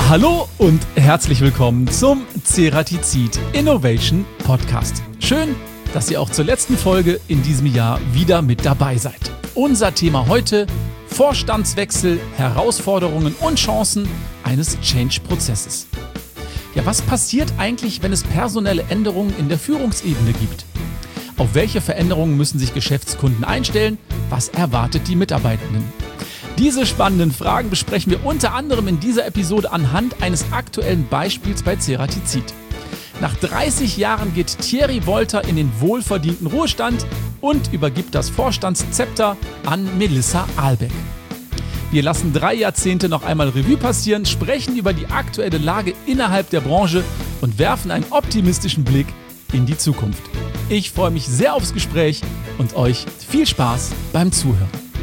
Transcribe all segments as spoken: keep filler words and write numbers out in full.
Hallo und herzlich willkommen zum Ceratizid Innovation Podcast. Schön, dass ihr auch zur letzten Folge in diesem Jahr wieder mit dabei seid. Unser Thema heute: Vorstandswechsel, Herausforderungen und Chancen eines Change-Prozesses. Ja, was passiert eigentlich, wenn es personelle Änderungen in der Führungsebene gibt? Auf welche Veränderungen müssen sich Geschäftskunden einstellen? Was erwartet die Mitarbeitenden? Diese spannenden Fragen besprechen wir unter anderem in dieser Episode anhand eines aktuellen Beispiels bei Ceratizid. Nach dreißig Jahren geht Thierry Wolter in den wohlverdienten Ruhestand und übergibt das Vorstandszepter an Melissa Ahlbeck. Wir lassen drei Jahrzehnte noch einmal Revue passieren, sprechen über die aktuelle Lage innerhalb der Branche und werfen einen optimistischen Blick in die Zukunft. Ich freue mich sehr aufs Gespräch und euch viel Spaß beim Zuhören.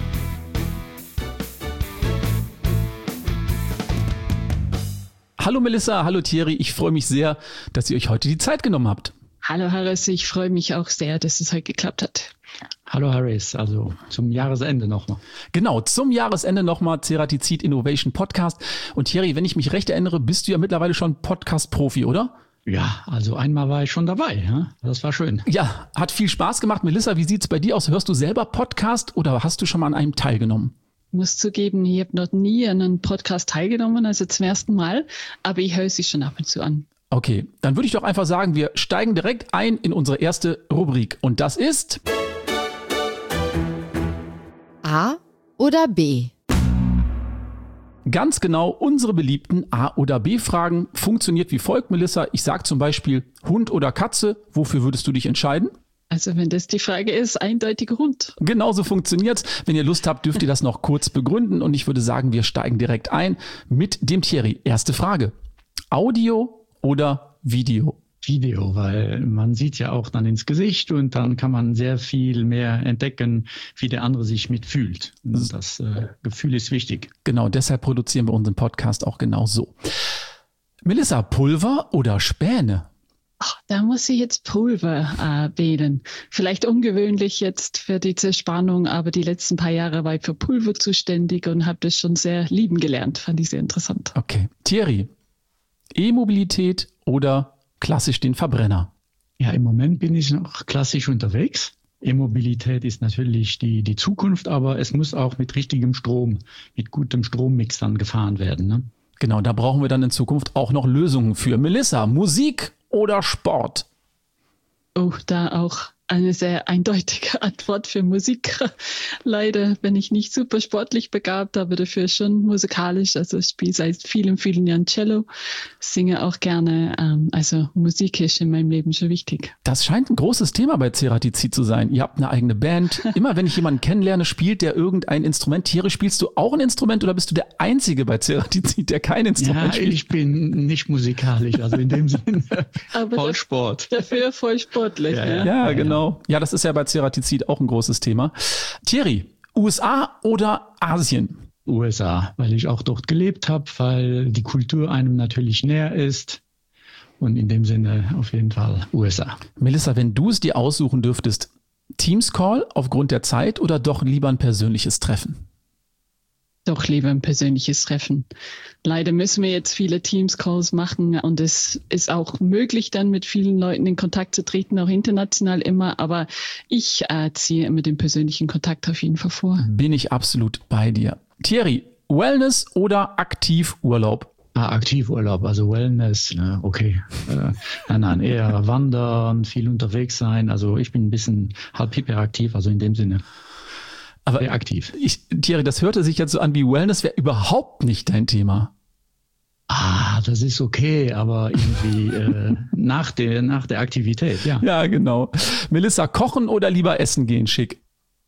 Hallo Melissa, hallo Thierry, ich freue mich sehr, dass ihr euch heute die Zeit genommen habt. Hallo Harris, ich freue mich auch sehr, dass es heute geklappt hat. Hallo Harris, also zum Jahresende nochmal. Genau, zum Jahresende nochmal Ceratizid Innovation Podcast. Und Thierry, wenn ich mich recht erinnere, bist du ja mittlerweile schon Podcast-Profi, oder? Ja, also einmal war ich schon dabei, ja? Das war schön. Ja, hat viel Spaß gemacht. Melissa, wie sieht es bei dir aus? Hörst du selber Podcast oder hast du schon mal an einem teilgenommen? Ich muss zugeben, ich habe noch nie an einem Podcast teilgenommen, also zum ersten Mal, aber ich höre sie schon ab und zu an. Okay, dann würde ich doch einfach sagen, wir steigen direkt ein in unsere erste Rubrik und das ist A oder B? Ganz genau, unsere beliebten A- oder B-Fragen funktioniert wie folgt, Melissa. Ich sage zum Beispiel Hund oder Katze, wofür würdest du dich entscheiden? Also wenn das die Frage ist, eindeutig Hund. Genauso funktioniert's. Wenn ihr Lust habt, dürft ihr das noch kurz begründen und ich würde sagen, wir steigen direkt ein mit dem Thierry. Erste Frage: Audio oder Video? Video, weil man sieht ja auch dann ins Gesicht und dann kann man sehr viel mehr entdecken, wie der andere sich mitfühlt. Und das äh, Gefühl ist wichtig. Genau, deshalb produzieren wir unseren Podcast auch genau so. Melissa, Pulver oder Späne? Ach, da muss ich jetzt Pulver äh, wählen. Vielleicht ungewöhnlich jetzt für die Zerspannung, aber die letzten paar Jahre war ich für Pulver zuständig und habe das schon sehr lieben gelernt. Fand ich sehr interessant. Okay. Thierry, E-Mobilität oder klassisch den Verbrenner? Ja, im Moment bin ich noch klassisch unterwegs. E-Mobilität ist natürlich die, die Zukunft, aber es muss auch mit richtigem Strom, mit gutem Strommix dann gefahren werden, ne? Genau, da brauchen wir dann in Zukunft auch noch Lösungen für. Melissa, Musik oder Sport? Oh, da auch eine sehr eindeutige Antwort für Musik. Leider bin ich nicht super sportlich begabt, aber dafür schon musikalisch. Also ich spiele seit vielen, vielen Jahren Cello, singe auch gerne. Also Musik ist in meinem Leben schon wichtig. Das scheint ein großes Thema bei Ceratizid zu sein. Ihr habt eine eigene Band. Immer wenn ich jemanden kennenlerne, spielt der irgendein Instrument. Thierry, spielst du auch ein Instrument oder bist du der Einzige bei Ceratizid, der kein Instrument ja, spielt? Ich bin nicht musikalisch, also in dem Sinne voll Sport. Dafür voll sportlich. Ja, ja. Ja, genau. Ja, das ist ja bei Ceratizid auch ein großes Thema. Thierry, U S A oder Asien? U S A, weil ich auch dort gelebt habe, weil die Kultur einem natürlich näher ist. Und in dem Sinne auf jeden Fall U S A. Melissa, wenn du es dir aussuchen dürftest, Teams Call aufgrund der Zeit oder doch lieber ein persönliches Treffen? Doch lieber ein persönliches Treffen. Leider müssen wir jetzt viele Teams-Calls machen und es ist auch möglich, dann mit vielen Leuten in Kontakt zu treten, auch international immer. Aber ich äh, ziehe immer den persönlichen Kontakt auf jeden Fall vor. Bin ich absolut bei dir. Thierry, Wellness oder Aktivurlaub? Ah, Aktivurlaub, also Wellness, ne, okay. Äh, nein, nein, eher wandern, viel unterwegs sein. Also ich bin ein bisschen halb hyperaktiv, also in dem Sinne. Aber sehr aktiv. Ich, Thierry, das hörte sich jetzt so an wie Wellness wäre überhaupt nicht dein Thema. Ah, das ist okay, aber irgendwie äh, nach, der, nach der Aktivität, ja. Ja, genau. Melissa, kochen oder lieber essen gehen schick?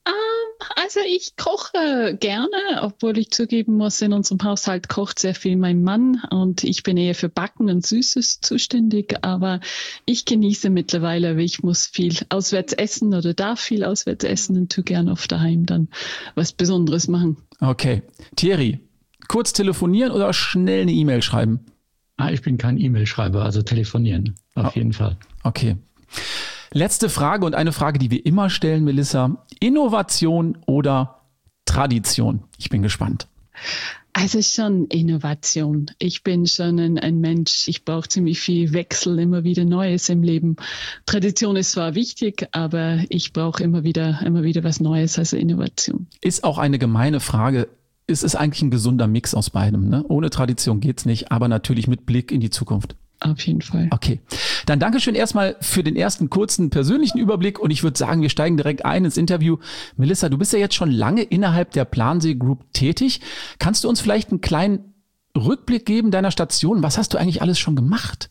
Also ich koche gerne, obwohl ich zugeben muss, in unserem Haushalt kocht sehr viel mein Mann und ich bin eher für Backen und Süßes zuständig, aber ich genieße mittlerweile, weil ich muss viel auswärts essen oder darf viel auswärts essen und tue gerne oft daheim dann was Besonderes machen. Okay. Thierry, kurz telefonieren oder schnell eine E-Mail schreiben? Ah, ich bin kein E-Mail-Schreiber, also telefonieren, auf oh. jeden Fall. Okay. Letzte Frage und eine Frage, die wir immer stellen, Melissa. Innovation oder Tradition? Ich bin gespannt. Also schon Innovation. Ich bin schon ein, ein Mensch, ich brauche ziemlich viel Wechsel, immer wieder Neues im Leben. Tradition ist zwar wichtig, aber ich brauche immer wieder, immer wieder was Neues, also Innovation. Ist auch eine gemeine Frage. Es ist eigentlich ein gesunder Mix aus beidem, ne? Ohne Tradition geht's nicht, aber natürlich mit Blick in die Zukunft. Auf jeden Fall. Okay, dann Dankeschön erstmal für den ersten kurzen persönlichen Überblick und ich würde sagen, wir steigen direkt ein ins Interview. Melissa, du bist ja jetzt schon lange innerhalb der Plansee Group tätig. Kannst du uns vielleicht einen kleinen Rückblick geben deiner Station? Was hast du eigentlich alles schon gemacht?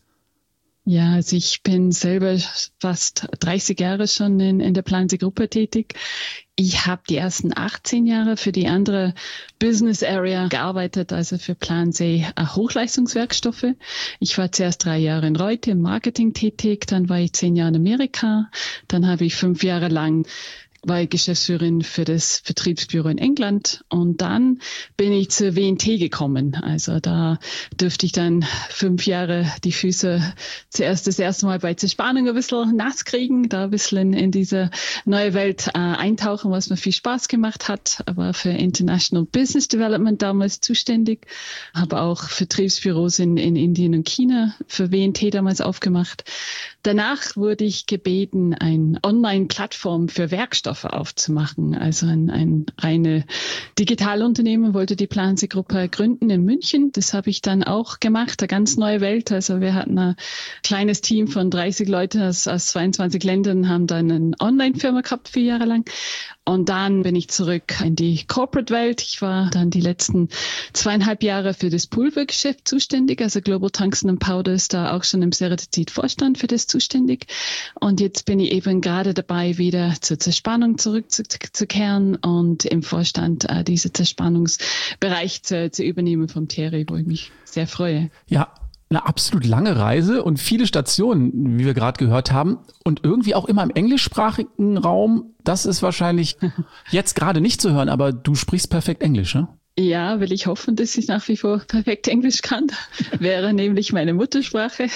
Ja, also ich bin selber fast dreißig Jahre schon in, in der Plansee-Gruppe tätig. Ich habe die ersten achtzehn Jahre für die andere Business Area gearbeitet, also für Plansee Hochleistungswerkstoffe. Ich war zuerst drei Jahre in Reute im Marketing tätig, dann war ich zehn Jahre in Amerika, dann habe ich fünf Jahre lang war ich Geschäftsführerin für das Vertriebsbüro in England und dann bin ich zur W N T gekommen. Also da dürfte ich dann fünf Jahre die Füße zuerst das erste Mal bei Zerspannung ein bisschen nass kriegen, da ein bisschen in, in diese neue Welt äh, eintauchen, was mir viel Spaß gemacht hat. Aber für International Business Development damals zuständig, habe auch Vertriebsbüros in, in Indien und China für W N T damals aufgemacht. Danach wurde ich gebeten, eine Online-Plattform für Werkstoffe aufzumachen. Also ein, ein reine Digitalunternehmen wollte die Plansee-Gruppe gründen in München. Das habe ich dann auch gemacht, eine ganz neue Welt. Also wir hatten ein kleines Team von dreißig Leuten aus, aus zweiundzwanzig Ländern, haben dann eine Online-Firma gehabt, vier Jahre lang. Und dann bin ich zurück in die Corporate-Welt. Ich war dann die letzten zweieinhalb Jahre für das Pulvergeschäft zuständig. Also Global Tungsten and Powder ist da auch schon im Ceratizid-Vorstand für das zuständig. Und jetzt bin ich eben gerade dabei, wieder zur Zerspannung zurückzukehren und im Vorstand äh, diesen Zerspannungsbereich zu, zu übernehmen vom Thierry, wo ich mich sehr freue. Ja, eine absolut lange Reise und viele Stationen, wie wir gerade gehört haben. Und irgendwie auch immer im englischsprachigen Raum. Das ist wahrscheinlich jetzt gerade nicht zu hören, aber du sprichst perfekt Englisch, ne? Ja, will ich hoffen, dass ich nach wie vor perfekt Englisch kann. Wäre nämlich meine Muttersprache.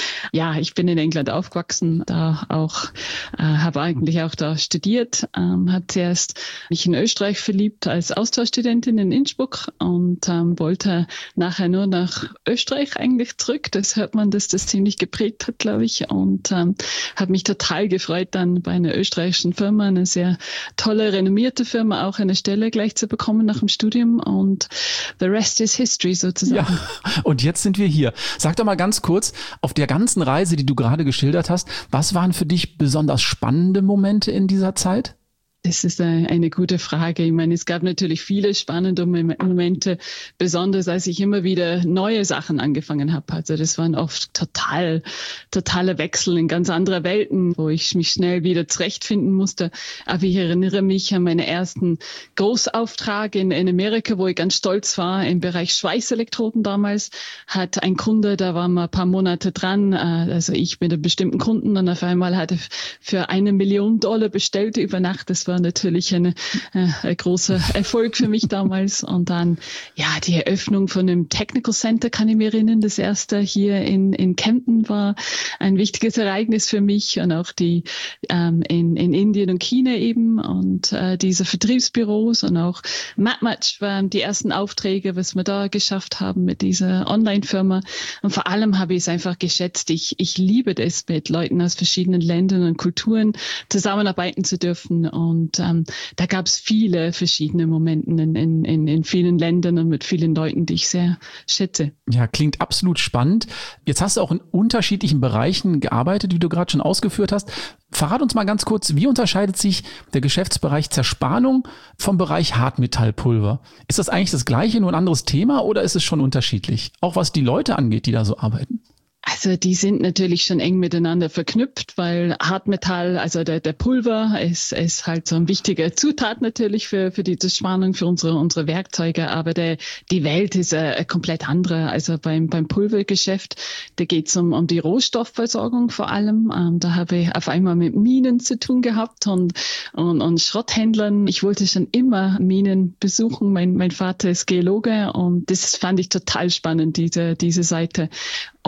Ja, ich bin in England aufgewachsen, da auch, äh, habe eigentlich auch da studiert, ähm, habe zuerst mich in Österreich verliebt als Austauschstudentin in Innsbruck und ähm, wollte nachher nur nach Österreich eigentlich zurück. Das hört man, dass das ziemlich geprägt hat, glaube ich, und ähm, habe mich total gefreut, dann bei einer österreichischen Firma, eine sehr tolle, renommierte Firma, auch eine Stelle gleich zu bekommen nach dem Studium. Und the rest is history sozusagen. Ja, und jetzt sind wir hier. Sag doch mal ganz kurz, auf der ganzen Reise, die du gerade geschildert hast, was waren für dich besonders spannende Momente in dieser Zeit? Das ist eine gute Frage. Ich meine, es gab natürlich viele spannende Momente, besonders als ich immer wieder neue Sachen angefangen habe. Also das waren oft total, totale Wechsel in ganz andere Welten, wo ich mich schnell wieder zurechtfinden musste. Aber ich erinnere mich an meinen ersten Großauftrag in, in Amerika, wo ich ganz stolz war im Bereich Schweißelektroden damals. Hat ein Kunde, da waren wir ein paar Monate dran, also ich mit einem bestimmten Kunden, und auf einmal hatte für eine Million Dollar bestellt über Nacht. Das war natürlich eine, äh, ein großer Erfolg für mich damals. Und dann, ja, die Eröffnung von einem Technical Center, kann ich mich erinnern. Das erste hier in, in Kempten war ein wichtiges Ereignis für mich, und auch die ähm, in, in Indien und China eben, und äh, diese Vertriebsbüros, und auch MapMatch waren die ersten Aufträge, was wir da geschafft haben mit dieser Online-Firma. Und vor allem habe ich es einfach geschätzt. Ich, ich liebe das, mit Leuten aus verschiedenen Ländern und Kulturen zusammenarbeiten zu dürfen. Und Und ähm, da gab es viele verschiedene Momente in, in, in vielen Ländern und mit vielen Leuten, die ich sehr schätze. Ja, klingt absolut spannend. Jetzt hast du auch in unterschiedlichen Bereichen gearbeitet, wie du gerade schon ausgeführt hast. Verrat uns mal ganz kurz, wie unterscheidet sich der Geschäftsbereich Zerspannung vom Bereich Hartmetallpulver? Ist das eigentlich das Gleiche, nur ein anderes Thema, oder ist es schon unterschiedlich? Auch was die Leute angeht, die da so arbeiten. Also die sind natürlich schon eng miteinander verknüpft, weil Hartmetall, also der, der Pulver, ist, ist halt so ein wichtiger Zutat natürlich für, für die Zerspannung, für unsere, unsere Werkzeuge. Aber der, die Welt ist eine komplett andere. Also beim, beim Pulvergeschäft, da geht es um, um die Rohstoffversorgung vor allem. Ähm, da habe ich auf einmal mit Minen zu tun gehabt und, und, und Schrotthändlern. Ich wollte schon immer Minen besuchen. Mein, mein Vater ist Geologe, und das fand ich total spannend, diese, diese Seite. Und da geht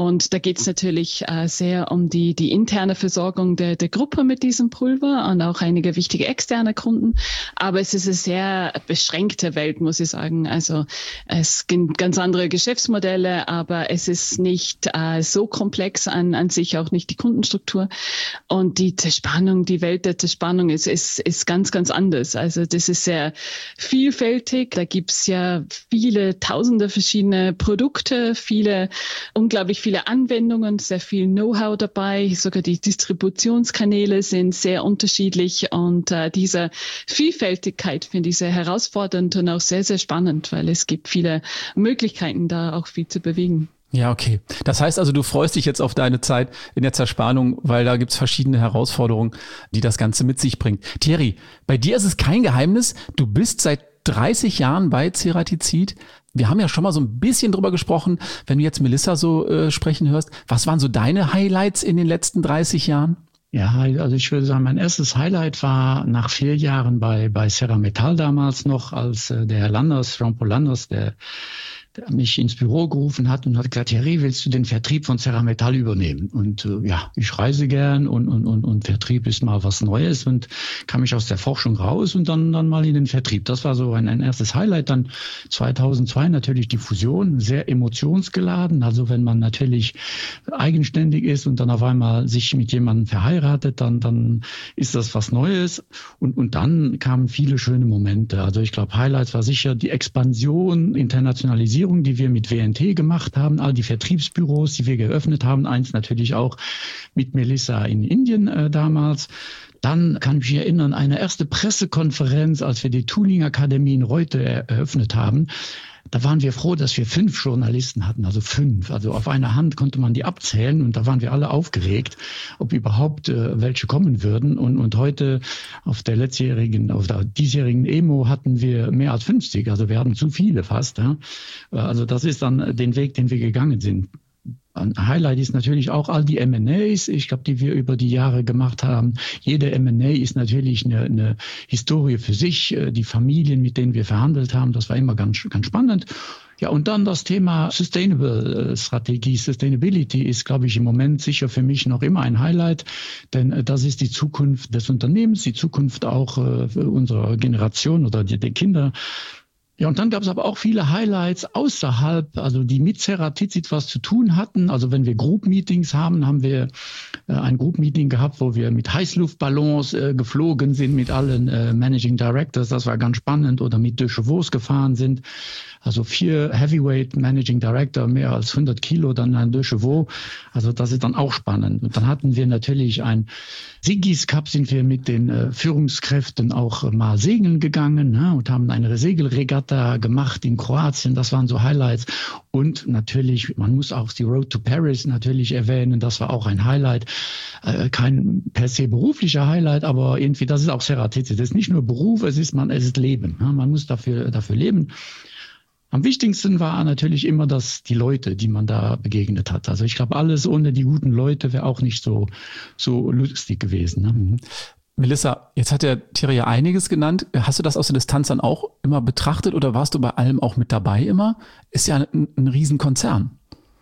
geht es natürlich äh, sehr um die, die interne Versorgung der, der Gruppe mit diesem Pulver und auch einige wichtige externe Kunden. Aber es ist eine sehr beschränkte Welt, muss ich sagen. Also es gibt ganz andere Geschäftsmodelle, aber es ist nicht äh, so komplex an, an sich, auch nicht die Kundenstruktur. Und die Zerspannung, die Welt der Zerspannung ist, ist, ist ganz, ganz anders. Also das ist sehr vielfältig. Da gibt's ja viele tausende verschiedene Produkte, viele, unglaublich viele Anwendungen, sehr viel Know-how dabei. Sogar die Distributionskanäle sind sehr unterschiedlich und äh, diese Vielfältigkeit finde ich sehr herausfordernd und auch sehr, sehr spannend, weil es gibt viele Möglichkeiten, da auch viel zu bewegen. Ja, okay. Das heißt also, du freust dich jetzt auf deine Zeit in der Zerspannung, weil da gibt's verschiedene Herausforderungen, die das Ganze mit sich bringt. Thierry, bei dir ist es kein Geheimnis, du bist seit dreißig Jahren bei Ceratizid. Wir haben ja schon mal so ein bisschen drüber gesprochen, wenn du jetzt Melissa so äh, sprechen hörst. Was waren so deine Highlights in den letzten dreißig Jahren? Ja, also ich würde sagen, mein erstes Highlight war nach vier Jahren bei, bei Cerametal damals noch, als äh, der Herr Landers, Jean-Paul Landers, der der mich ins Büro gerufen hat und hat gesagt, Thierry, willst du den Vertrieb von Cerametal übernehmen? Und äh, ja, ich reise gern und, und, und, und Vertrieb ist mal was Neues und kam ich aus der Forschung raus und dann, dann mal in den Vertrieb. Das war so ein, ein erstes Highlight. Dann zweitausendzwei natürlich die Fusion, sehr emotionsgeladen. Also wenn man natürlich eigenständig ist und dann auf einmal sich mit jemandem verheiratet, dann, dann ist das was Neues. Und, und dann kamen viele schöne Momente. Also ich glaube, Highlights war sicher die Expansion, Internationalisierung, die wir mit W N T gemacht haben, all die Vertriebsbüros, die wir geöffnet haben, eins natürlich auch mit Melissa in Indien äh, damals. Dann kann ich mich erinnern, eine erste Pressekonferenz, als wir die Tooling Akademie in Reute eröffnet haben. Da waren wir froh, dass wir fünf Journalisten hatten, also fünf. Also auf einer Hand konnte man die abzählen und da waren wir alle aufgeregt, ob überhaupt äh, welche kommen würden. Und, und heute auf der letztjährigen, auf der diesjährigen E M O hatten wir mehr als fünfzig. Also wir hatten zu viele fast. Ja. Also das ist dann den Weg, den wir gegangen sind. Ein Highlight ist natürlich auch all die M and As, ich glaube, die wir über die Jahre gemacht haben. Jede M and A ist natürlich eine, eine Historie für sich. Die Familien, mit denen wir verhandelt haben, das war immer ganz, ganz spannend. Ja, und dann das Thema Sustainable Strategie, Sustainability ist, glaube ich, im Moment sicher für mich noch immer ein Highlight, denn das ist die Zukunft des Unternehmens, die Zukunft auch unserer Generation oder der Kinder. Ja, und dann gab es aber auch viele Highlights außerhalb, also die mit Ceratizid was zu tun hatten. Also wenn wir Group-Meetings haben, haben wir äh, ein Group-Meeting gehabt, wo wir mit Heißluftballons äh, geflogen sind, mit allen äh, Managing Directors. Das war ganz spannend. Oder mit De Chevaux gefahren sind. Also vier Heavyweight Managing Director, mehr als hundert Kilo, dann ein De Chevaux. Also das ist dann auch spannend. Und dann hatten wir natürlich ein Sigis Cup, sind wir mit den äh, Führungskräften auch mal segeln gegangen, ne, und haben eine Segelregatta gemacht in Kroatien. Das waren so Highlights. Und natürlich, man muss auch die Road to Paris natürlich erwähnen. Das war auch ein Highlight. Äh, kein per se beruflicher Highlight, aber irgendwie, das ist auch Ceratizid. Das ist nicht nur Beruf, es ist man, es ist Leben. Ne? Man muss dafür, dafür leben. Am wichtigsten war natürlich immer das, die Leute, die man da begegnet hat. Also ich glaube, alles ohne die guten Leute wäre auch nicht so, so lustig gewesen. Ne? Mhm. Melissa, jetzt hat der Thierry ja einiges genannt. Hast du das aus der Distanz dann auch immer betrachtet oder warst du bei allem auch mit dabei immer? Ist ja ein, ein Riesenkonzern.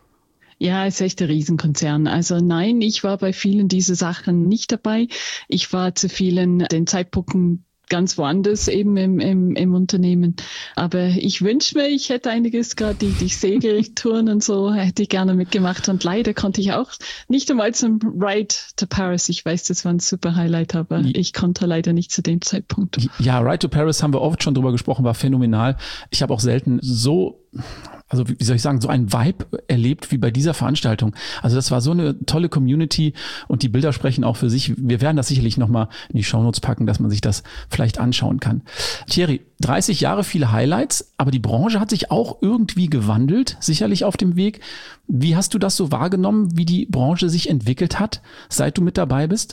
Ja, es ist echt ein Riesenkonzern. Also nein, ich war bei vielen dieser Sachen nicht dabei. Ich war zu vielen den Zeitpunkten ganz woanders eben im, im, im Unternehmen. Aber ich wünsche mir, ich hätte einiges, gerade die, die Segeltouren und so, hätte ich gerne mitgemacht. Und leider konnte ich auch nicht einmal zum Ride to Paris. Ich weiß, das war ein super Highlight, aber ich konnte leider nicht zu dem Zeitpunkt. Ja, Ride to Paris haben wir oft schon drüber gesprochen, war phänomenal. Ich habe auch selten so... Also wie soll ich sagen, so ein Vibe erlebt wie bei dieser Veranstaltung. Also das war so eine tolle Community und die Bilder sprechen auch für sich. Wir werden das sicherlich nochmal in die Shownotes packen, dass man sich das vielleicht anschauen kann. Thierry, dreißig Jahre, viele Highlights, aber die Branche hat sich auch irgendwie gewandelt, sicherlich auf dem Weg. Wie hast du das so wahrgenommen, wie die Branche sich entwickelt hat, seit du mit dabei bist?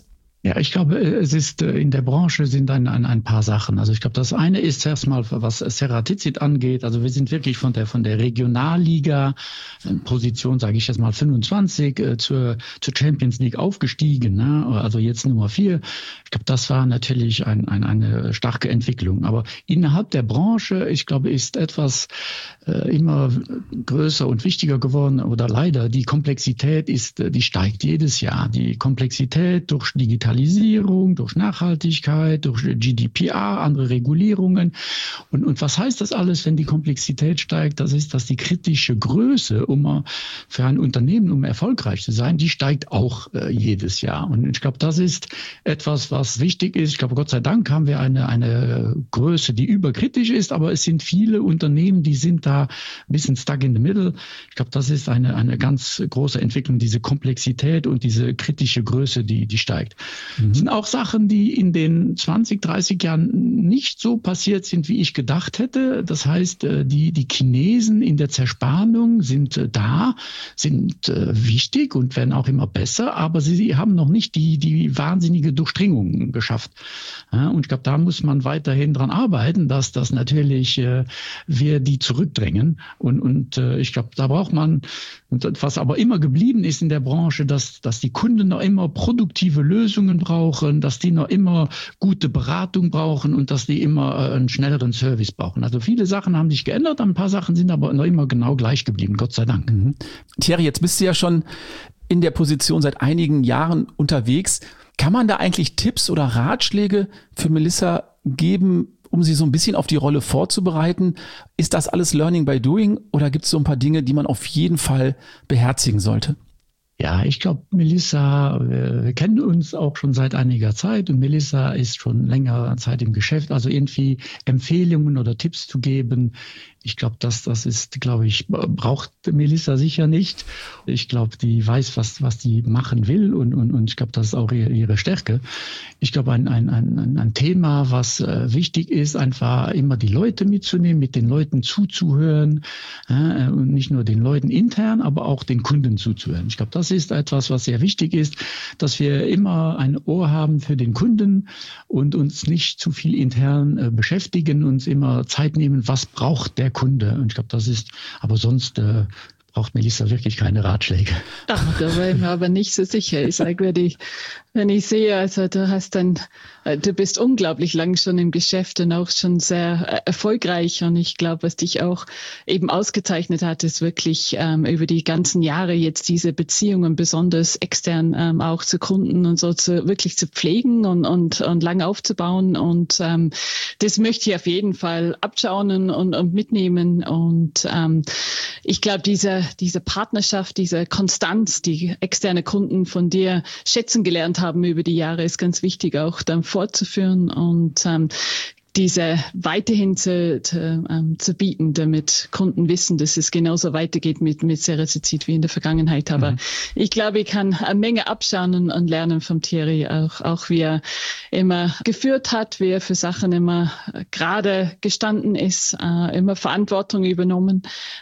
Ja, ich glaube, es ist in der Branche sind ein, ein, ein paar Sachen. Also ich glaube, das eine ist erstmal, was Ceratizid angeht. Also wir sind wirklich von der von der Regionalliga Position, sage ich jetzt mal fünfundzwanzig, äh, zur zur Champions League aufgestiegen. Ne? Also jetzt Nummer vier. Ich glaube, das war natürlich ein, ein, eine starke Entwicklung. Aber innerhalb der Branche, ich glaube, ist etwas äh, immer größer und wichtiger geworden. Oder leider, die Komplexität ist, die steigt jedes Jahr. Die Komplexität durch Digitalisierung, durch Nachhaltigkeit, durch G D P R, andere Regulierungen. Und, und was heißt das alles, wenn die Komplexität steigt? Das ist, dass die kritische Größe, um für ein Unternehmen, um erfolgreich zu sein, die steigt auch äh, jedes Jahr. Und ich glaube, das ist etwas, was wichtig ist. Ich glaube, Gott sei Dank haben wir eine, eine Größe, die überkritisch ist, aber es sind viele Unternehmen, die sind da ein bisschen stuck in the middle. Ich glaube, das ist eine, eine ganz große Entwicklung, diese Komplexität und diese kritische Größe, die, die steigt. Mhm. Das sind auch Sachen, die in den zwanzig, dreißig Jahren nicht so passiert sind, wie ich gedacht hätte. Das heißt, die, die Chinesen in der Zerspannung sind da, sind wichtig und werden auch immer besser, aber sie, sie haben noch nicht die, die wahnsinnige Durchdringung geschafft. Ja, und ich glaube, da muss man weiterhin dran arbeiten, dass das natürlich äh, wir die zurückdrängen. Und, und äh, ich glaube, da braucht man, und was aber immer geblieben ist in der Branche, dass, dass die Kunden noch immer produktive Lösungen brauchen, dass die noch immer gute Beratung brauchen und dass die immer äh, einen schnelleren Service brauchen. Also viele Sachen haben sich geändert, ein paar Sachen sind aber noch immer genau gleich geblieben, Gott sei Dank. Mhm. Thierry, jetzt bist du ja schon in der Position seit einigen Jahren unterwegs. Kann man da eigentlich Tipps oder Ratschläge für Melissa geben, um sie so ein bisschen auf die Rolle vorzubereiten? Ist das alles Learning by Doing oder gibt es so ein paar Dinge, die man auf jeden Fall beherzigen sollte? Ja, ich glaube, Melissa, wir, wir kennen uns auch schon seit einiger Zeit und Melissa ist schon längere Zeit im Geschäft. Also irgendwie Empfehlungen oder Tipps zu geben, ich glaube, das, das ist, glaube ich, braucht Melissa sicher nicht. Ich glaube, die weiß, was, was die machen will und, und, und ich glaube, das ist auch ihre, ihre Stärke. Ich glaube, ein, ein, ein, ein Thema, was äh, wichtig ist, einfach immer die Leute mitzunehmen, mit den Leuten zuzuhören äh, und nicht nur den Leuten intern, aber auch den Kunden zuzuhören. Ich glaube, das ist etwas, was sehr wichtig ist, dass wir immer ein Ohr haben für den Kunden und uns nicht zu viel intern äh, beschäftigen, uns immer Zeit nehmen, was braucht der Kunde. Und ich glaube, das ist, aber sonst äh, braucht Melissa wirklich keine Ratschläge. Ach, da war ich mir aber nicht so sicher. Ich sage, wenn ich, wenn ich sehe, also du hast dann, du bist unglaublich lang schon im Geschäft und auch schon sehr erfolgreich. Und ich glaube, was dich auch eben ausgezeichnet hat, ist wirklich ähm, über die ganzen Jahre jetzt diese Beziehungen besonders extern ähm, auch zu Kunden und so zu wirklich zu pflegen und und und lang aufzubauen. Und ähm, das möchte ich auf jeden Fall abschauen und, und mitnehmen. Und ähm, ich glaube, diese diese Partnerschaft, diese Konstanz, die externe Kunden von dir schätzen gelernt haben über die Jahre, ist ganz wichtig auch dann fortzuführen und ähm, diese weiterhin zu, zu, ähm, zu bieten, damit Kunden wissen, dass es genauso weitergeht mit, mit Ceratizid wie in der Vergangenheit. Aber mhm. ich glaube, ich kann eine Menge abschauen und, und lernen vom Thierry, auch, auch wie er immer geführt hat, wie er für Sachen immer gerade gestanden ist, äh, immer Verantwortung übernommen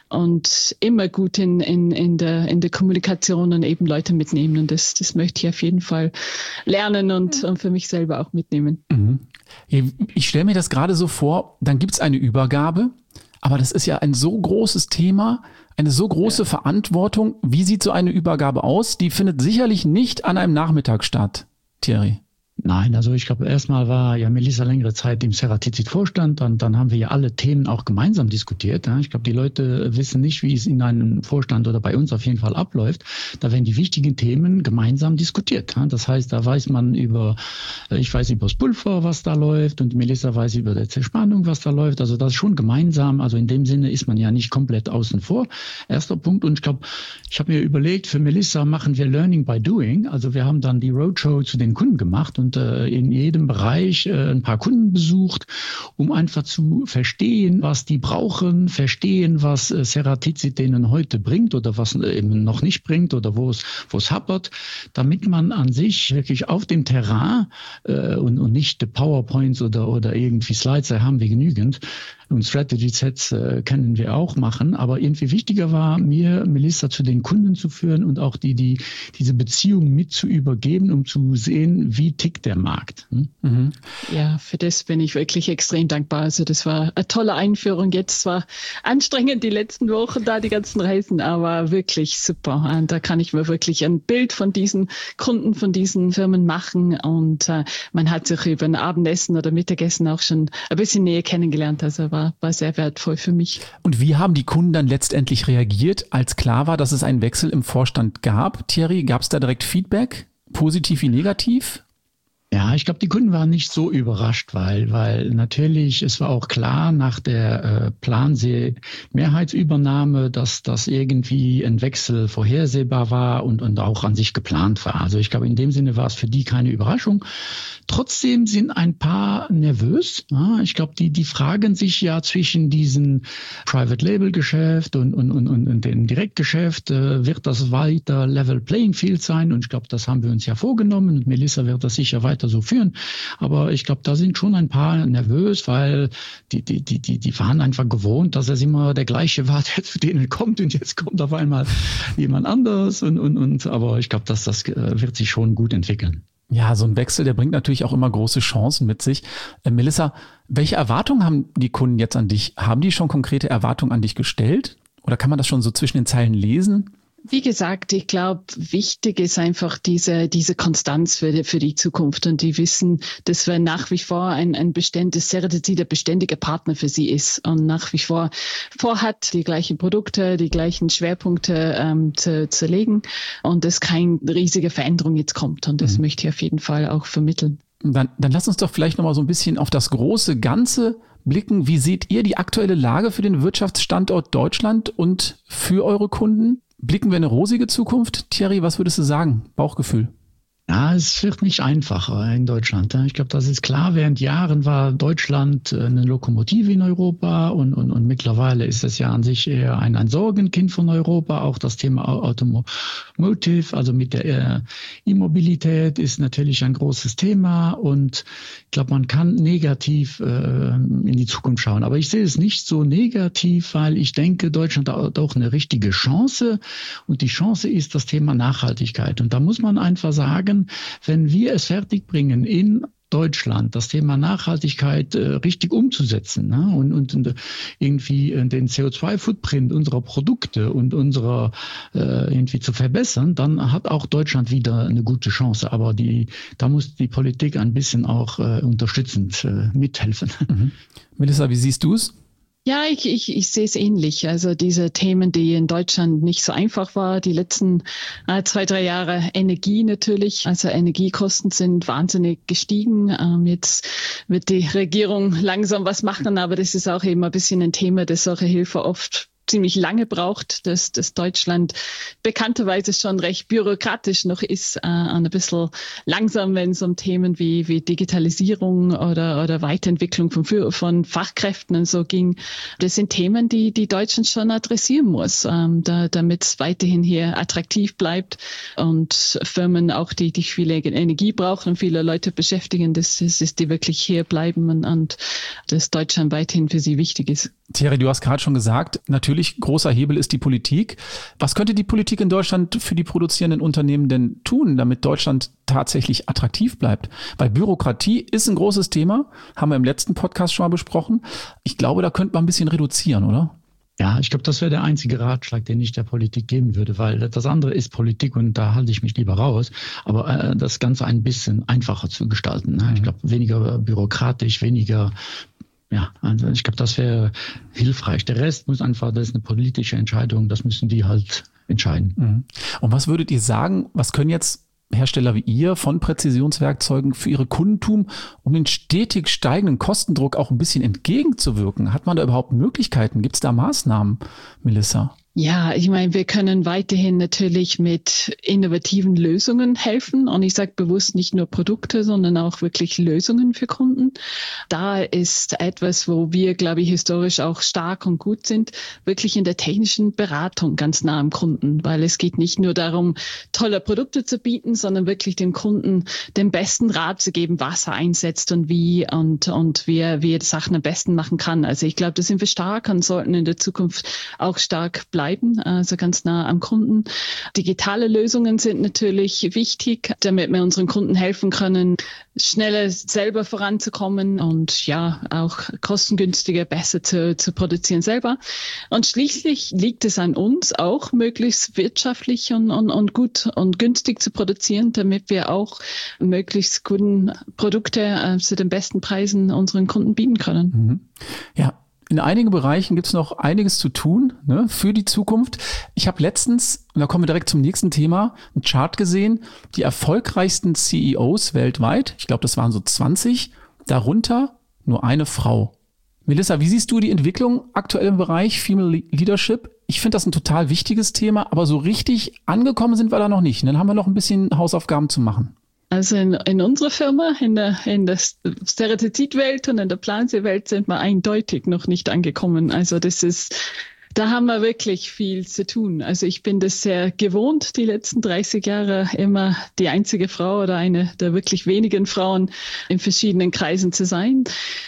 und immer gut in, in, in, der, in der Kommunikation und eben Leute mitnehmen. Und das, das möchte ich auf jeden Fall lernen und, und für mich selber auch mitnehmen. Mhm. Ich stelle mir das gerade so vor, dann gibt es eine Übergabe, aber das ist ja ein so großes Thema, eine so große ja. Verantwortung. Wie sieht so eine Übergabe aus? Die findet sicherlich nicht an einem Nachmittag statt, Thierry. Nein, also ich glaube, erstmal war ja Melissa längere Zeit im Ceratizid-Vorstand und dann haben wir ja alle Themen auch gemeinsam diskutiert. Ich glaube, die Leute wissen nicht, wie es in einem Vorstand oder bei uns auf jeden Fall abläuft. Da werden die wichtigen Themen gemeinsam diskutiert. Das heißt, da weiß man über, ich weiß über das Pulver, was da läuft und Melissa weiß über die Zerspannung, was da läuft. Also das ist schon gemeinsam. Also in dem Sinne ist man ja nicht komplett außen vor. Erster Punkt. Und ich glaube, ich habe mir überlegt, für Melissa machen wir Learning by Doing. Also wir haben dann die Roadshow zu den Kunden gemacht und und äh, in jedem Bereich äh, ein paar Kunden besucht, um einfach zu verstehen, was die brauchen, verstehen, was äh, Ceratizid denen heute bringt oder was eben noch nicht bringt oder wo es wo es hapert, damit man an sich wirklich auf dem Terrain äh, und, und nicht PowerPoints oder, oder irgendwie Slides, da haben wir genügend. Und Strategy Sets äh, können wir auch machen, aber irgendwie wichtiger war mir, Melissa zu den Kunden zu führen und auch die, die diese Beziehung mit zu übergeben, um zu sehen, wie tickt der Markt. Hm? Mhm. Ja, für das bin ich wirklich extrem dankbar. Also das war eine tolle Einführung. Jetzt war anstrengend die letzten Wochen da, die ganzen Reisen, aber wirklich super. Und da kann ich mir wirklich ein Bild von diesen Kunden, von diesen Firmen machen und äh, man hat sich über ein Abendessen oder Mittagessen auch schon ein bisschen näher kennengelernt. Also war war sehr wertvoll für mich. Und wie haben die Kunden dann letztendlich reagiert, als klar war, dass es einen Wechsel im Vorstand gab? Thierry, gab es da direkt Feedback, positiv wie negativ? Ja, ich glaube, die Kunden waren nicht so überrascht, weil, weil natürlich, es war auch klar nach der äh, Plansee-Mehrheitsübernahme, dass das irgendwie ein Wechsel vorhersehbar war und, und auch an sich geplant war. Also ich glaube, in dem Sinne war es für die keine Überraschung. Trotzdem sind ein paar nervös. Ja, ich glaube, die, die fragen sich ja zwischen diesem Private-Label-Geschäft und, und, und, und dem Direktgeschäft, äh, wird das weiter Level Playing Field sein? Und ich glaube, das haben wir uns ja vorgenommen und Melissa wird das sicher weiter so führen. Aber ich glaube, da sind schon ein paar nervös, weil die, die, die, die, die waren einfach gewohnt, dass es immer der gleiche war, der zu denen kommt und jetzt kommt auf einmal jemand anders und, und, und aber ich glaube, dass das wird sich schon gut entwickeln. Ja, so ein Wechsel, der bringt natürlich auch immer große Chancen mit sich. Äh, Melissa, welche Erwartungen haben die Kunden jetzt an dich? Haben die schon konkrete Erwartungen an dich gestellt? Oder kann man das schon so zwischen den Zeilen lesen? Wie gesagt, ich glaube, wichtig ist einfach diese diese Konstanz für die, für die Zukunft und die wissen, dass wir nach wie vor ein ein beständiges Ceratizid der beständige Partner für sie ist und nach wie vor vorhat, die gleichen Produkte, die gleichen Schwerpunkte ähm, zu, zu legen und dass keine riesige Veränderung jetzt kommt und das mhm. möchte ich auf jeden Fall auch vermitteln. Dann, dann lass uns doch vielleicht nochmal so ein bisschen auf das große Ganze blicken. Wie seht ihr die aktuelle Lage für den Wirtschaftsstandort Deutschland und für eure Kunden? Blicken wir in eine rosige Zukunft? Thierry, was würdest du sagen? Bauchgefühl. Ja, es wird nicht einfacher in Deutschland. Ich glaube, das ist klar. Während Jahren war Deutschland eine Lokomotive in Europa und, und, und mittlerweile ist es ja an sich eher ein, ein Sorgenkind von Europa. Auch das Thema Automotive, also mit der äh, E-Mobilität ist natürlich ein großes Thema und ich glaube, man kann negativ äh, in die Zukunft schauen. Aber ich sehe es nicht so negativ, weil ich denke, Deutschland hat auch eine richtige Chance und die Chance ist das Thema Nachhaltigkeit. Und da muss man einfach sagen, wenn wir es fertigbringen, in Deutschland das Thema Nachhaltigkeit äh, richtig umzusetzen, ne? und, und, und irgendwie äh, den C O zwei Footprint unserer Produkte und unserer äh, irgendwie zu verbessern, dann hat auch Deutschland wieder eine gute Chance. Aber die, da muss die Politik ein bisschen auch äh, unterstützend äh, mithelfen. Mhm. Melissa, wie siehst du es? Ja, ich, ich, ich sehe es ähnlich. Also diese Themen, die in Deutschland nicht so einfach war, die letzten äh, zwei, drei Jahre Energie natürlich. Also Energiekosten sind wahnsinnig gestiegen. Ähm, jetzt wird die Regierung langsam was machen, aber das ist auch eben ein bisschen ein Thema, das solche Hilfe oft ziemlich lange braucht, dass, dass Deutschland bekannterweise schon recht bürokratisch noch ist, äh, ein bisschen langsam, wenn es um Themen wie, wie Digitalisierung oder, oder Weiterentwicklung von, von Fachkräften und so ging. Das sind Themen, die, die Deutschland schon adressieren muss, ähm, da, damit es weiterhin hier attraktiv bleibt und Firmen auch, die, die viele Energie brauchen und viele Leute beschäftigen, dass, dass die wirklich hier bleiben und, und dass Deutschland weiterhin für sie wichtig ist. Thierry, du hast gerade schon gesagt, natürlich großer Hebel ist die Politik. Was könnte die Politik in Deutschland für die produzierenden Unternehmen denn tun, damit Deutschland tatsächlich attraktiv bleibt? Weil Bürokratie ist ein großes Thema, haben wir im letzten Podcast schon mal besprochen. Ich glaube, da könnte man ein bisschen reduzieren, oder? Ja, ich glaube, das wäre der einzige Ratschlag, den ich der Politik geben würde, weil das andere ist Politik und da halte ich mich lieber raus. Aber äh, das Ganze ein bisschen einfacher zu gestalten. Ne? Mhm. Ich glaube, weniger bürokratisch, weniger. Ja, also ich glaube, das wäre hilfreich. Der Rest muss einfach, das ist eine politische Entscheidung, das müssen die halt entscheiden. Mhm. Und was würdet ihr sagen, was können jetzt Hersteller wie ihr von Präzisionswerkzeugen für ihre Kunden tun, um den stetig steigenden Kostendruck auch ein bisschen entgegenzuwirken? Hat man da überhaupt Möglichkeiten? Gibt es da Maßnahmen, Melissa? Ja, ich meine, wir können weiterhin natürlich mit innovativen Lösungen helfen. Und ich sage bewusst nicht nur Produkte, sondern auch wirklich Lösungen für Kunden. Da ist etwas, wo wir, glaube ich, historisch auch stark und gut sind, wirklich in der technischen Beratung ganz nah am Kunden. Weil es geht nicht nur darum, tolle Produkte zu bieten, sondern wirklich dem Kunden den besten Rat zu geben, was er einsetzt und wie und, und wie er, wie er die Sachen am besten machen kann. Also ich glaube, da sind wir stark und sollten in der Zukunft auch stark bleiben. Bleiben, also ganz nah am Kunden. Digitale Lösungen sind natürlich wichtig, damit wir unseren Kunden helfen können, schneller selber voranzukommen und ja, auch kostengünstiger, besser zu, zu produzieren selber. Und schließlich liegt es an uns auch, möglichst wirtschaftlich und, und, und gut und günstig zu produzieren, damit wir auch möglichst guten Produkte äh, zu den besten Preisen unseren Kunden bieten können. Mhm. Ja. In einigen Bereichen gibt es noch einiges zu tun, ne, für die Zukunft. Ich habe letztens, und da kommen wir direkt zum nächsten Thema, einen Chart gesehen, die erfolgreichsten C E Os weltweit, ich glaube, das waren so zwanzig, darunter nur eine Frau. Melissa, wie siehst du die Entwicklung aktuell im Bereich Female Leadership? Ich finde das ein total wichtiges Thema, aber so richtig angekommen sind wir da noch nicht. Und dann haben wir noch ein bisschen Hausaufgaben zu machen. Also in, in unserer Firma, in der, in der Stereotypwelt und in der Planungswelt sind wir eindeutig noch nicht angekommen. Also das ist, da haben wir wirklich viel zu tun. Also ich bin das sehr gewohnt, die letzten dreißig Jahre immer die einzige Frau oder eine der wirklich wenigen Frauen in verschiedenen Kreisen zu sein.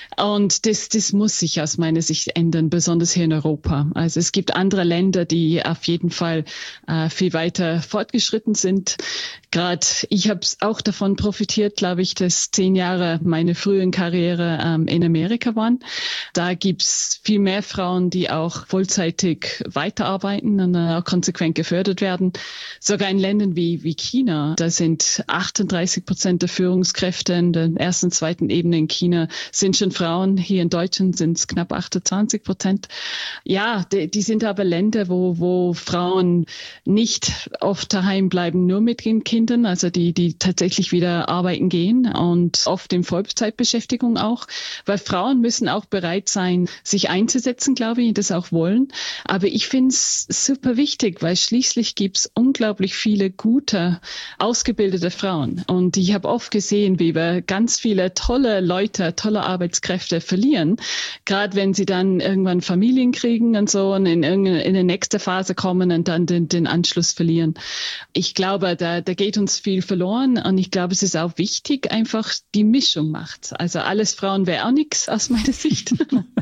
Und das, das muss sich aus meiner Sicht ändern, besonders hier in Europa. Also es gibt andere Länder, die auf jeden Fall äh, viel weiter fortgeschritten sind. Gerade ich habe auch davon profitiert, glaube ich, dass zehn Jahre meine frühen Karriere ähm, in Amerika waren. Da gibt's viel mehr Frauen, die auch vollzeitig weiterarbeiten und äh, auch konsequent gefördert werden. Sogar in Ländern wie, wie China, da sind achtunddreißig Prozent der Führungskräfte in der ersten und zweiten Ebene in China sind schon Frauen. Hier in Deutschland sind es knapp achtundzwanzig Prozent. Ja, die, die sind aber Länder, wo, wo Frauen nicht oft daheim bleiben, nur mit den Kindern, also die, die tatsächlich wieder arbeiten gehen und oft in Vollzeitbeschäftigung auch, weil Frauen müssen auch bereit sein, sich einzusetzen, glaube ich, das auch wollen. Aber ich finde es super wichtig, weil schließlich gibt es unglaublich viele gute, ausgebildete Frauen. Und ich habe oft gesehen, wie wir ganz viele tolle Leute, tolle Arbeitskräfte verlieren, gerade wenn sie dann irgendwann Familien kriegen und so und in irgendeine in die nächste Phase kommen und dann den, den Anschluss verlieren. Ich glaube, da, da geht uns viel verloren und ich glaube, es ist auch wichtig, einfach die Mischung macht. Also alles Frauen wäre auch nichts aus meiner Sicht.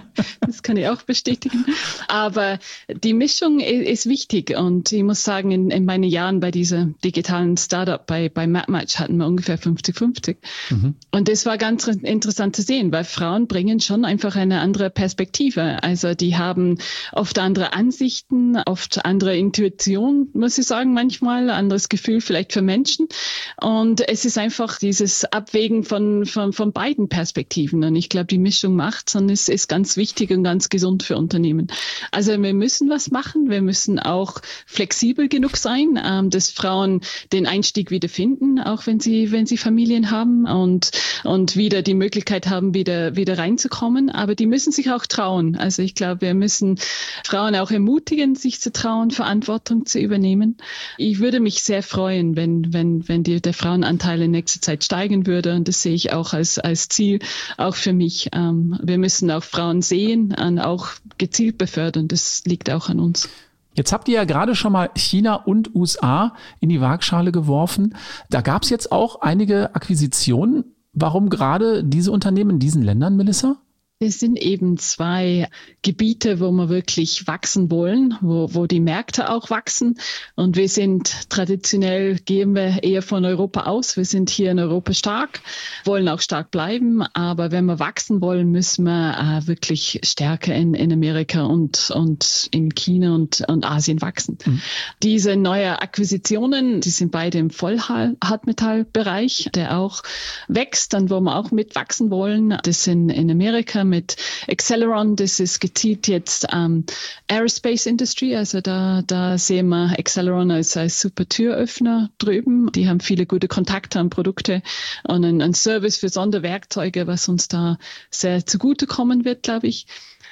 Das kann ich auch bestätigen. Aber die Mischung ist wichtig und ich muss sagen, in, in meinen Jahren bei dieser digitalen Startup bei, bei MapMatch hatten wir ungefähr fünfzig fünfzig. Mhm. Und das war ganz interessant zu sehen, weil Frauen bringen schon einfach eine andere Perspektive. Also die haben oft andere Ansichten, oft andere Intuition, muss ich sagen, manchmal, anderes Gefühl vielleicht für Menschen. Und es ist einfach dieses Abwägen von, von, von beiden Perspektiven. Und ich glaube, die Mischung macht's und es ist ganz wichtig und ganz gesund für Unternehmen. Also wir müssen was machen. Wir müssen auch flexibel genug sein, ähm, dass Frauen den Einstieg wieder finden, auch wenn sie, wenn sie Familien haben und, und wieder die Möglichkeit haben, wieder, wieder reinzukommen, aber die müssen sich auch trauen. Also ich glaube, wir müssen Frauen auch ermutigen, sich zu trauen, Verantwortung zu übernehmen. Ich würde mich sehr freuen, wenn wenn wenn die, der Frauenanteil in nächster Zeit steigen würde und das sehe ich auch als als Ziel, auch für mich. Ähm, wir müssen auch Frauen sehen und auch gezielt befördern. Das liegt auch an uns. Jetzt habt ihr ja gerade schon mal China und U S A in die Waagschale geworfen. Da gab es jetzt auch einige Akquisitionen. Warum gerade diese Unternehmen in diesen Ländern, Melissa? Es sind eben zwei Gebiete, wo wir wirklich wachsen wollen, wo, wo die Märkte auch wachsen. Und wir sind traditionell, gehen wir eher von Europa aus. Wir sind hier in Europa stark, wollen auch stark bleiben. Aber wenn wir wachsen wollen, müssen wir äh, wirklich stärker in, in Amerika und, und in China und, und Asien wachsen. Mhm. Diese neue Akquisitionen, die sind beide im Vollhartmetallbereich, der auch wächst und wo wir auch mitwachsen wollen. Das sind in Amerika mit Acceleron, das ist gezielt jetzt ähm, Aerospace Industry, also da, da sehen wir Acceleron als, als super Türöffner drüben. Die haben viele gute Kontakte an Produkte und einen, einen Service für Sonderwerkzeuge, was uns da sehr zugutekommen wird, glaube ich.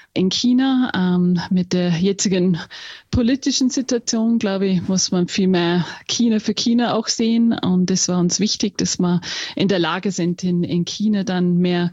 in China. Ähm, mit der jetzigen politischen Situation, glaube ich, muss man viel mehr China für China auch sehen. Und es war uns wichtig, dass wir in der Lage sind, in, in China dann mehr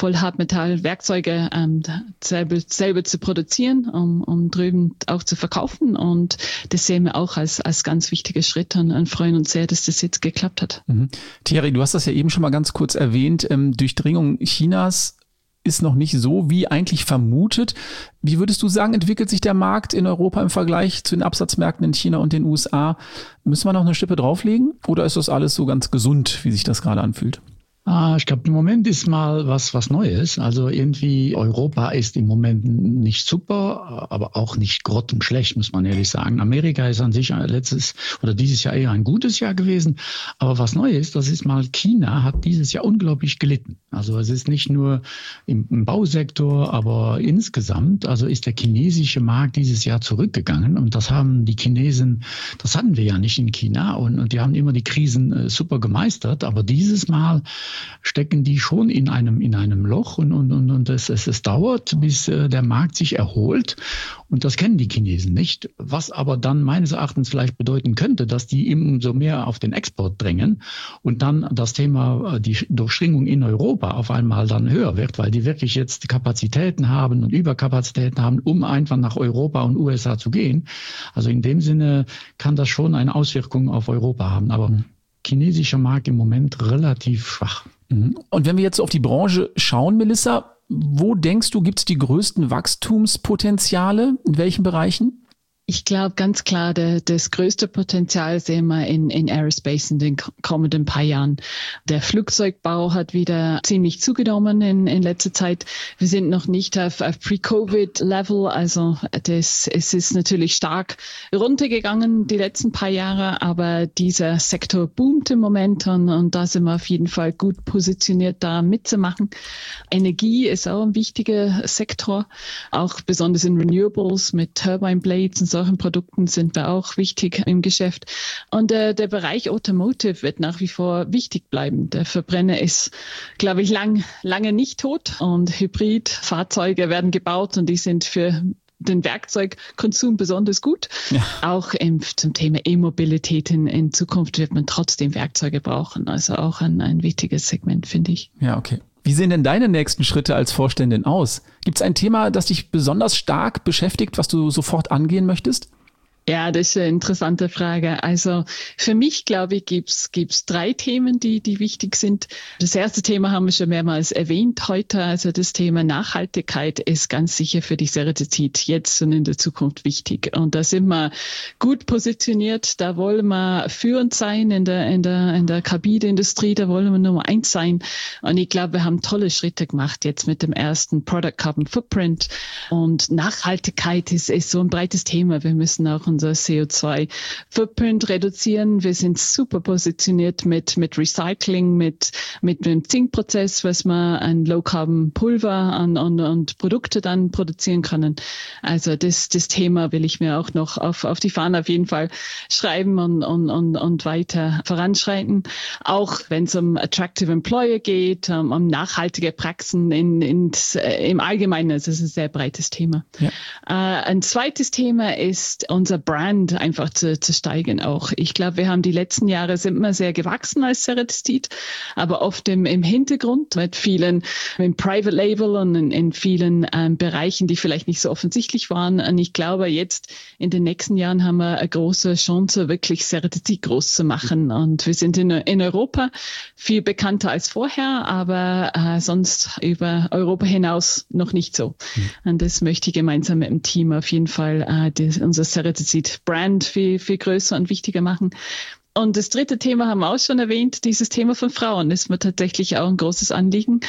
Vollhartmetallwerkzeuge ähm, selber, selber zu produzieren, um, um drüben auch zu verkaufen. Und das sehen wir auch als, als ganz wichtiger Schritt und, und freuen uns sehr, dass das jetzt geklappt hat. Mhm. Thierry, du hast das ja eben schon mal ganz kurz erwähnt. Ähm, Durchdringung Chinas ist noch nicht so wie eigentlich vermutet. Wie würdest du sagen, entwickelt sich der Markt in Europa im Vergleich zu den Absatzmärkten in China und den U S A? Müssen wir noch eine Schippe drauflegen oder ist das alles so ganz gesund, wie sich das gerade anfühlt? Ah, ich glaube, im Moment ist mal was, was Neues. Also irgendwie Europa ist im Moment nicht super, aber auch nicht grottenschlecht, muss man ehrlich sagen. Amerika ist an sich letztes oder dieses Jahr eher ein gutes Jahr gewesen. Aber was neu ist, das ist mal China hat dieses Jahr unglaublich gelitten. Also es ist nicht nur im, im Bausektor, aber insgesamt, also ist der chinesische Markt dieses Jahr zurückgegangen. Und das haben die Chinesen, das hatten wir ja nicht in China. Und, und die haben immer die Krisen äh, super gemeistert. Aber dieses Mal stecken die schon in einem, in einem Loch und, und, und, und es, es, es dauert, bis äh, der Markt sich erholt. Und das kennen die Chinesen nicht. Was aber dann meines Erachtens vielleicht bedeuten könnte, dass die umso mehr auf den Export drängen und dann das Thema, die Durchdringung in Europa auf einmal dann höher wird, weil die wirklich jetzt Kapazitäten haben und Überkapazitäten haben, um einfach nach Europa und U S A zu gehen. Also in dem Sinne kann das schon eine Auswirkung auf Europa haben. Aber mhm. chinesischer Markt im Moment relativ schwach. Und wenn wir jetzt auf die Branche schauen, Melissa, wo denkst du, gibt es die größten Wachstumspotenziale? In welchen Bereichen? Ich glaube ganz klar, der, das größte Potenzial sehen wir in, in Aerospace in den kommenden paar Jahren. Der Flugzeugbau hat wieder ziemlich zugenommen in, in letzter Zeit. Wir sind noch nicht auf, auf Pre-Covid-Level, also das, es ist natürlich stark runtergegangen die letzten paar Jahre, aber dieser Sektor boomt im Moment und, und da sind wir auf jeden Fall gut positioniert, da mitzumachen. Energie ist auch ein wichtiger Sektor, auch besonders in Renewables mit Turbine Blades und so. Solchen Produkten sind wir auch wichtig im Geschäft. Und äh, der Bereich Automotive wird nach wie vor wichtig bleiben. Der Verbrenner ist, glaube ich, lang, lange nicht tot und Hybridfahrzeuge werden gebaut und die sind für den Werkzeugkonsum besonders gut. Ja. Auch im, zum Thema E-Mobilität in, in Zukunft wird man trotzdem Werkzeuge brauchen. Also auch ein, ein wichtiges Segment, finde ich. Ja, okay. Wie sehen denn deine nächsten Schritte als Vorständin aus? Gibt es ein Thema, das dich besonders stark beschäftigt, was du sofort angehen möchtest? Ja, das ist eine interessante Frage. Also für mich, glaube ich, gibt's gibt's drei Themen, die die wichtig sind. Das erste Thema haben wir schon mehrmals erwähnt heute. Also das Thema Nachhaltigkeit ist ganz sicher für die Ceratizid jetzt und in der Zukunft wichtig. Und da sind wir gut positioniert. Da wollen wir führend sein in der in der in der Kabinenindustrie. Da wollen wir Nummer eins sein. Und ich glaube, wir haben tolle Schritte gemacht jetzt mit dem ersten Product Carbon Footprint. Und Nachhaltigkeit ist ist so ein breites Thema. Wir müssen auch unser C O zwei Footprint reduzieren. Wir sind super positioniert mit, mit Recycling, mit, mit dem Zinkprozess, was man an Low-Carbon-Pulver an, und, und Produkte dann produzieren können. Also das, das Thema will ich mir auch noch auf, auf die Fahne auf jeden Fall schreiben und, und, und, und weiter voranschreiten. Auch wenn es um Attractive Employer geht, um, um nachhaltige Praxen in, in, äh, im Allgemeinen. Also das ist ein sehr breites Thema. Ja. Äh, ein zweites Thema ist unser Brand einfach zu, zu steigern auch. Ich glaube, wir haben die letzten Jahre sind wir sehr gewachsen als Ceratizid, aber oft im, im Hintergrund mit vielen, im Private Label und in, in vielen ähm, Bereichen, die vielleicht nicht so offensichtlich waren. Und ich glaube, jetzt in den nächsten Jahren haben wir eine große Chance, wirklich Ceratizid groß zu machen. Und wir sind in, in Europa viel bekannter als vorher, aber äh, sonst über Europa hinaus noch nicht so. Mhm. Und das möchte ich gemeinsam mit dem Team auf jeden Fall äh, die, unser Ceratizid Brand viel, viel größer und wichtiger machen. Und das dritte Thema haben wir auch schon erwähnt, dieses Thema von Frauen ist mir tatsächlich auch ein großes Anliegen.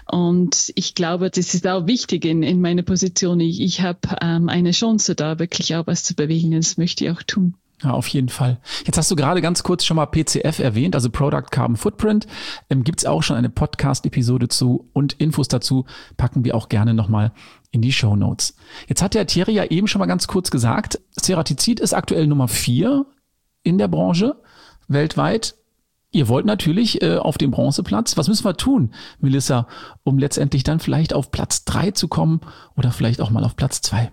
Und ich glaube, das ist auch wichtig in, in meiner Position. Ich, ich habe ähm, eine Chance, da wirklich auch was zu bewegen. Das möchte ich auch tun. Ja, auf jeden Fall. Jetzt hast du gerade ganz kurz schon mal P C F erwähnt, also Product Carbon Footprint. Ähm, gibt es auch schon eine Podcast-Episode zu und Infos dazu packen wir auch gerne nochmal in die Shownotes. Jetzt hat der Thierry ja eben schon mal ganz kurz gesagt, Ceratizid ist aktuell Nummer vier in der Branche weltweit. Ihr wollt natürlich äh, auf dem Bronzeplatz. Was müssen wir tun, Melissa, um letztendlich dann vielleicht auf Platz drei zu kommen oder vielleicht auch mal auf Platz zwei?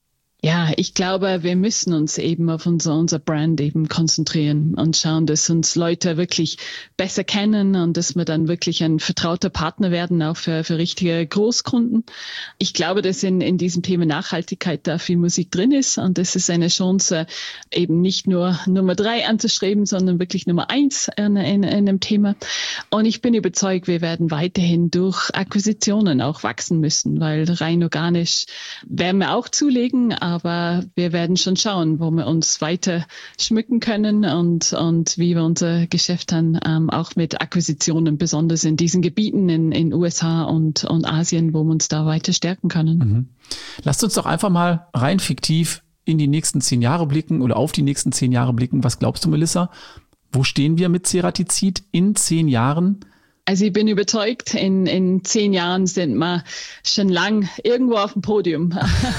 Ja, ich glaube, wir müssen uns eben auf unser, unser Brand eben konzentrieren und schauen, dass uns Leute wirklich besser kennen und dass wir dann wirklich ein vertrauter Partner werden, auch für, für richtige Großkunden. Ich glaube, dass in, in diesem Thema Nachhaltigkeit da viel Musik drin ist und das ist eine Chance, eben nicht nur Nummer drei anzustreben, sondern wirklich Nummer eins in, in, in einem Thema. Und ich bin überzeugt, wir werden weiterhin durch Akquisitionen auch wachsen müssen, weil rein organisch werden wir auch zulegen, aber wir werden schon schauen, wo wir uns weiter schmücken können und, und wie wir unser Geschäft dann ähm, auch mit Akquisitionen, besonders in diesen Gebieten in in U S A und, und Asien, wo wir uns da weiter stärken können. Mhm. Lasst uns doch einfach mal rein fiktiv in die nächsten zehn Jahre blicken oder auf die nächsten zehn Jahre blicken. Was glaubst du, Melissa? Wo stehen wir mit Ceratizid in zehn Jahren? Also ich bin überzeugt, in, in zehn Jahren sind wir schon lang irgendwo auf dem Podium.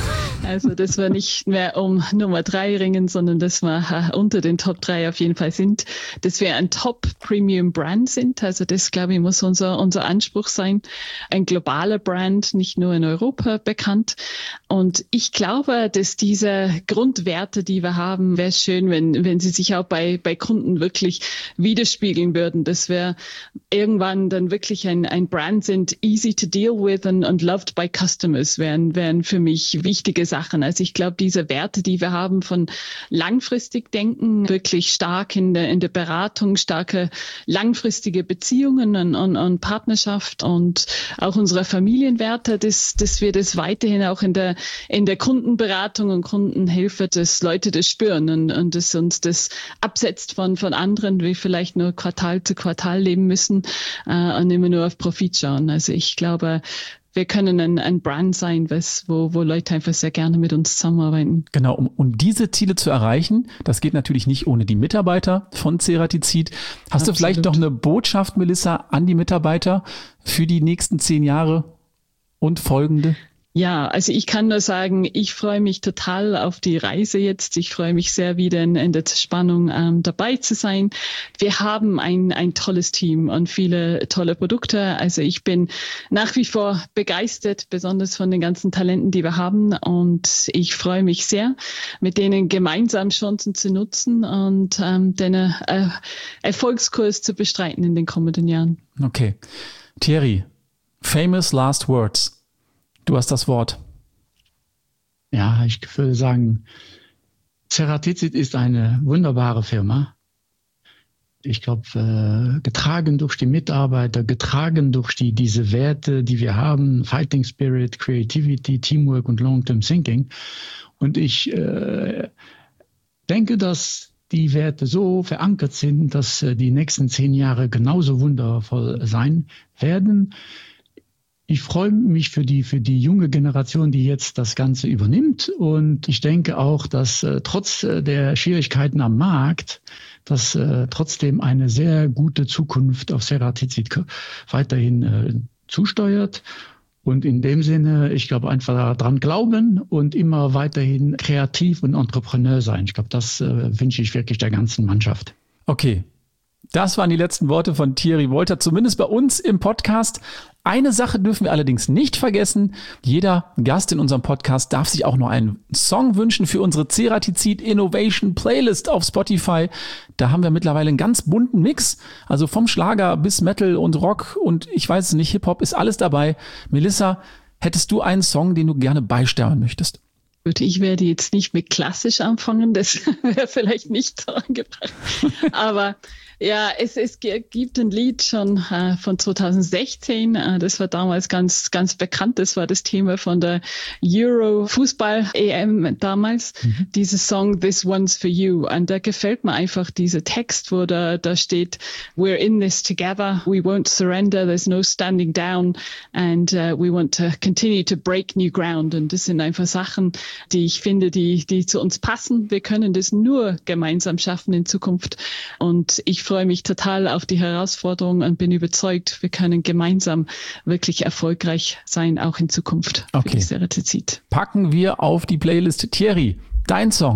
Also dass wir nicht mehr um Nummer drei ringen, sondern dass wir unter den Top drei auf jeden Fall sind. Dass wir ein Top-Premium-Brand sind. Also das, glaube ich, muss unser, unser Anspruch sein. Ein globaler Brand, nicht nur in Europa bekannt. Und ich glaube, dass diese Grundwerte, die wir haben, wäre schön, wenn, wenn sie sich auch bei, bei Kunden wirklich widerspiegeln würden. Dass wir irgendwann dann wirklich ein, ein Brand sind, easy to deal with and, and loved by customers, wären, wären für mich wichtige Sachen. Also ich glaube, diese Werte, die wir haben von langfristig denken, wirklich stark in der, in der Beratung, starke langfristige Beziehungen und, und, und Partnerschaft und auch unsere Familienwerte, dass, dass wir das weiterhin auch in der, in der Kundenberatung und Kundenhilfe, dass Leute das spüren und, und dass uns das absetzt von, von anderen, die vielleicht nur Quartal zu Quartal leben müssen, und immer nur auf Profit schauen. Also ich glaube, wir können ein, ein Brand sein, was, wo, wo Leute einfach sehr gerne mit uns zusammenarbeiten. Genau, um, um diese Ziele zu erreichen, das geht natürlich nicht ohne die Mitarbeiter von Ceratizid. Hast Absolut. Du vielleicht noch eine Botschaft, Melissa, an die Mitarbeiter für die nächsten zehn Jahre und folgende? Ja, also ich kann nur sagen, ich freue mich total auf die Reise jetzt. Ich freue mich sehr, wieder in, in der Spannung ähm, dabei zu sein. Wir haben ein, ein tolles Team und viele tolle Produkte. Also ich bin nach wie vor begeistert, besonders von den ganzen Talenten, die wir haben. Und ich freue mich sehr, mit denen gemeinsam Chancen zu nutzen und ähm, den äh, Erfolgskurs zu bestreiten in den kommenden Jahren. Okay. Thierry, famous last words. Du hast das Wort. Ja, ich würde sagen, Ceratizid ist eine wunderbare Firma. Ich glaube, äh, getragen durch die Mitarbeiter, getragen durch die diese Werte, die wir haben, Fighting Spirit, Creativity, Teamwork und Long-Term Thinking. Und ich äh, denke, dass die Werte so verankert sind, dass äh, die nächsten zehn Jahre genauso wundervoll sein werden. Ich freue mich für die, für die junge Generation, die jetzt das Ganze übernimmt. Und ich denke auch, dass äh, trotz äh, der Schwierigkeiten am Markt, dass äh, trotzdem eine sehr gute Zukunft auf Ceratizid weiterhin äh, zusteuert. Und in dem Sinne, ich glaube, einfach daran glauben und immer weiterhin kreativ und Entrepreneur sein. Ich glaube, das äh, wünsche ich wirklich der ganzen Mannschaft. Okay. Das waren die letzten Worte von Thierry Wolter, zumindest bei uns im Podcast. Eine Sache dürfen wir allerdings nicht vergessen. Jeder Gast in unserem Podcast darf sich auch noch einen Song wünschen für unsere Ceratizid Innovation Playlist auf Spotify. Da haben wir mittlerweile einen ganz bunten Mix. Also vom Schlager bis Metal und Rock und ich weiß es nicht, Hip-Hop ist alles dabei. Melissa, hättest du einen Song, den du gerne beisteuern möchtest? Gut, ich werde jetzt nicht mit klassisch anfangen, das wäre vielleicht nicht so angebracht. Aber ja, es, es gibt ein Lied schon äh, von zwanzig sechzehn, äh, das war damals ganz ganz bekannt, das war das Thema von der Euro-Fußball-E M damals, mhm. Dieses Song This One's For You. Und da gefällt mir einfach dieser Text, wo da, da steht, we're in this together, we won't surrender, there's no standing down and uh, we want to continue to break new ground. Und das sind einfach Sachen, die ich finde, die, die zu uns passen. Wir können das nur gemeinsam schaffen in Zukunft. Und ich freue mich total auf die Herausforderung und bin überzeugt, wir können gemeinsam wirklich erfolgreich sein, auch in Zukunft. Okay. Für die Ceratizid. Packen wir auf die Playlist. Thierry, dein Song.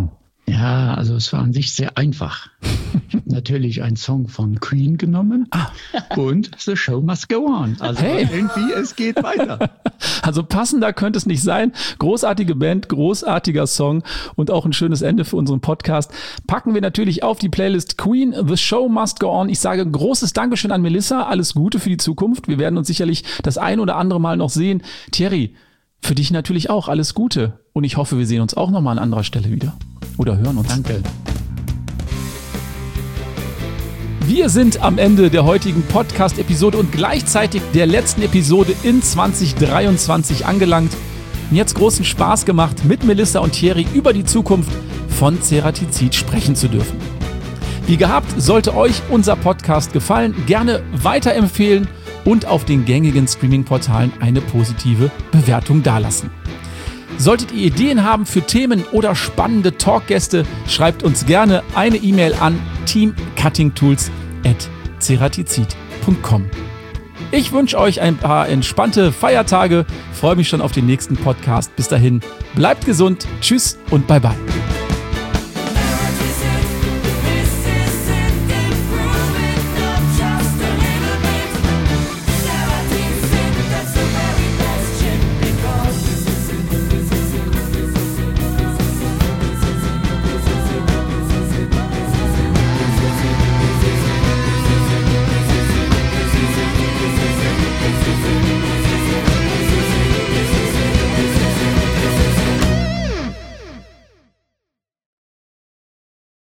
Ja, also es war an sich sehr einfach. Ich habe natürlich einen Song von Queen genommen ah. und The Show Must Go On. Also hey. irgendwie, es geht weiter. Also passender könnte es nicht sein. Großartige Band, großartiger Song und auch ein schönes Ende für unseren Podcast. Packen wir natürlich auf die Playlist Queen, The Show Must Go On. Ich sage großes Dankeschön an Melissa. Alles Gute für die Zukunft. Wir werden uns sicherlich das ein oder andere Mal noch sehen. Thierry, für dich natürlich auch alles Gute. Und ich hoffe, wir sehen uns auch noch mal an anderer Stelle wieder. Oder hören uns. Danke. Wir sind am Ende der heutigen Podcast-Episode und gleichzeitig der letzten Episode in zwanzig dreiundzwanzig angelangt. Mir hat's großen Spaß gemacht, mit Melissa und Thierry über die Zukunft von Ceratizid sprechen zu dürfen. Wie gehabt, sollte euch unser Podcast gefallen, gerne weiterempfehlen und auf den gängigen Streaming-Portalen eine positive Bewertung dalassen. Solltet ihr Ideen haben für Themen oder spannende Talkgäste, schreibt uns gerne eine E-Mail an team cutting tools at ceratizid punkt com. Ich wünsche euch ein paar entspannte Feiertage, freue mich schon auf den nächsten Podcast. Bis dahin, bleibt gesund, tschüss und bye bye.